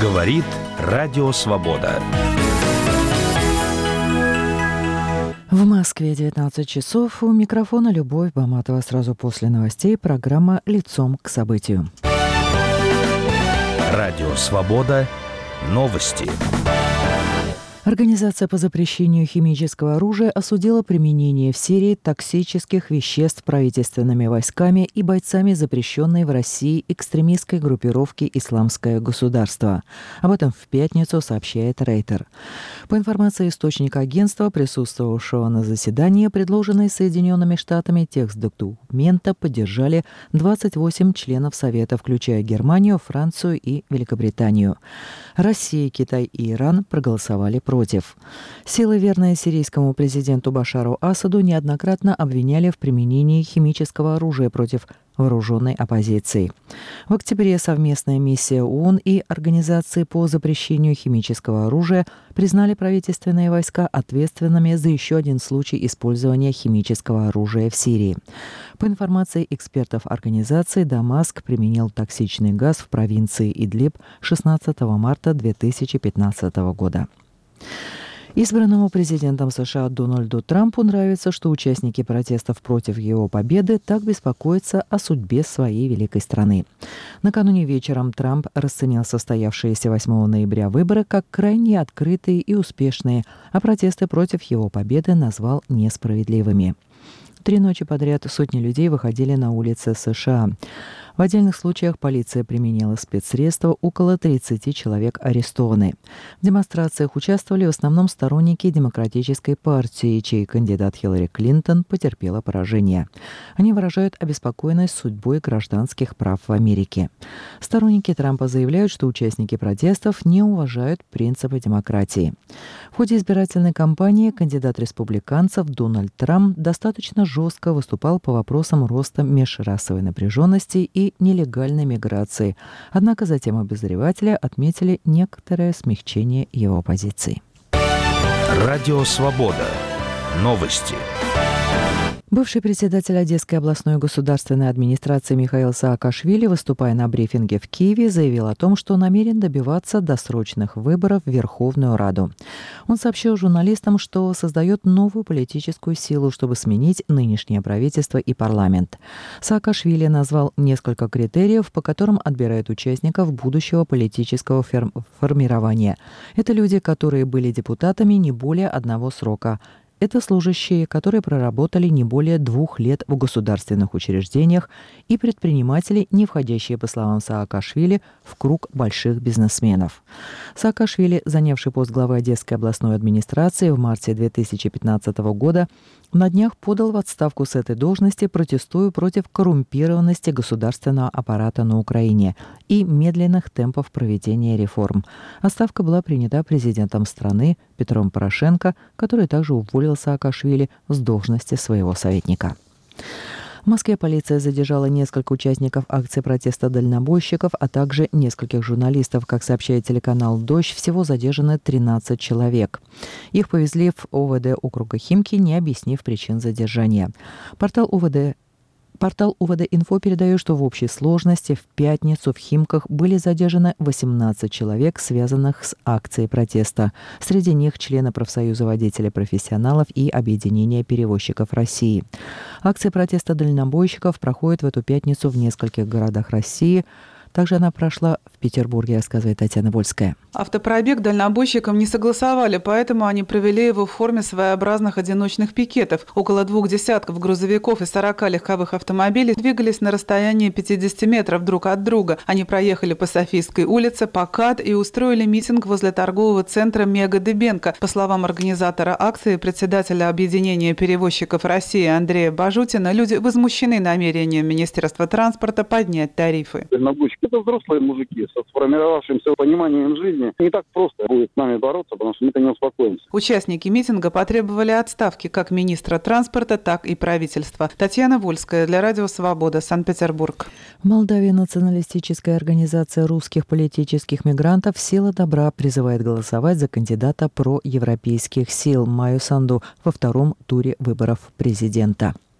Говорит Радио Свобода. В Москве 19 часов. У микрофона Любовь Баматова. Сразу после новостей программа «Лицом к событию». Радио Свобода. Новости. Организация по запрещению химического оружия осудила применение в Сирии токсических веществ правительственными войсками и бойцами запрещенной в России экстремистской группировки «Исламское государство». Об этом в пятницу сообщает Рейтер. По информации источника агентства, присутствовавшего на заседании, предложенный Соединенными Штатами текст документа поддержали 28 членов Совета, включая Германию, Францию и Великобританию. Россия, Китай и Иран проголосовали против. Силы, верные сирийскому президенту Башару Асаду, неоднократно обвиняли в применении химического оружия против вооруженной оппозиции. В октябре совместная миссия ООН и Организации по запрещению химического оружия признали правительственные войска ответственными за еще один случай использования химического оружия в Сирии. По информации экспертов организации, Дамаск применил токсичный газ в провинции Идлиб 16 марта 2015 года. Избранному президентом США Дональду Трампу нравится, что участники протестов против его победы так беспокоятся о судьбе своей великой страны. Накануне вечером Трамп расценил состоявшиеся 8 ноября выборы как крайне открытые и успешные, а протесты против его победы назвал несправедливыми. 3 ночи подряд сотни людей выходили на улицы США. В отдельных случаях полиция применила спецсредства, около 30 человек арестованы. В демонстрациях участвовали в основном сторонники Демократической партии, чей кандидат Хиллари Клинтон потерпела поражение. Они выражают обеспокоенность судьбой гражданских прав в Америке. Сторонники Трампа заявляют, что участники протестов не уважают принципы демократии. В ходе избирательной кампании кандидат республиканцев Дональд Трамп достаточно жестко выступал по вопросам роста межрасовой напряженности и нелегальной миграции. Однако затем обозреватели отметили некоторое смягчение его позиций. Радио Свобода. Новости. Бывший председатель Одесской областной государственной администрации Михаил Саакашвили, выступая на брифинге в Киеве, заявил о том, что намерен добиваться досрочных выборов в Верховную Раду. Он сообщил журналистам, что создает новую политическую силу, чтобы сменить нынешнее правительство и парламент. Саакашвили назвал несколько критериев, по которым отбирают участников будущего политического формирования. Это люди, которые были депутатами не более одного срока. Это служащие, которые проработали не более 2 лет в государственных учреждениях, и предприниматели, не входящие, по словам Саакашвили, в круг больших бизнесменов. Саакашвили, занявший пост главы Одесской областной администрации в марте 2015 года, на днях подал в отставку с этой должности, протестуя против коррумпированности государственного аппарата на Украине и медленных темпов проведения реформ. Отставка была принята президентом страны Петром Порошенко, который также уволил Саакашвили с должности своего советника. В Москве полиция задержала несколько участников акции протеста дальнобойщиков, а также нескольких журналистов. Как сообщает телеканал «Дождь», всего задержаны 13 человек. Их повезли в ОВД округа Химки, не объяснив причин задержания. Портал УВД-Инфо передает, что в общей сложности в пятницу в Химках были задержаны 18 человек, связанных с акцией протеста. Среди них члены профсоюза водителей-профессионалов и Объединения перевозчиков России. Акция протеста дальнобойщиков проходит в эту пятницу в нескольких городах России. Также она прошла в Петербурге, рассказывает Татьяна Вольская. Автопробег дальнобойщикам не согласовали, поэтому они провели его в форме своеобразных одиночных пикетов. Около 2 десятков грузовиков и 40 легковых автомобилей двигались на расстоянии 50 метров друг от друга. Они проехали по Софийской улице, по КАТ и устроили митинг возле торгового центра «Мега Дыбенко». По словам организатора акции, председателя Объединения перевозчиков России Андрея Бажутина, люди возмущены намерением Министерства транспорта поднять тарифы. Это взрослые мужики со сформировавшимся пониманием жизни. Не так просто будет с нами бороться, потому что мы-то не успокоимся. Участники митинга потребовали отставки как министра транспорта, так и правительства. Татьяна Вольская для Радио Свобода, Санкт-Петербург. В Молдавии националистическая организация русских политических мигрантов «Сила добра» призывает голосовать за кандидата проевропейских сил Майю Санду во 2-м туре выборов президента.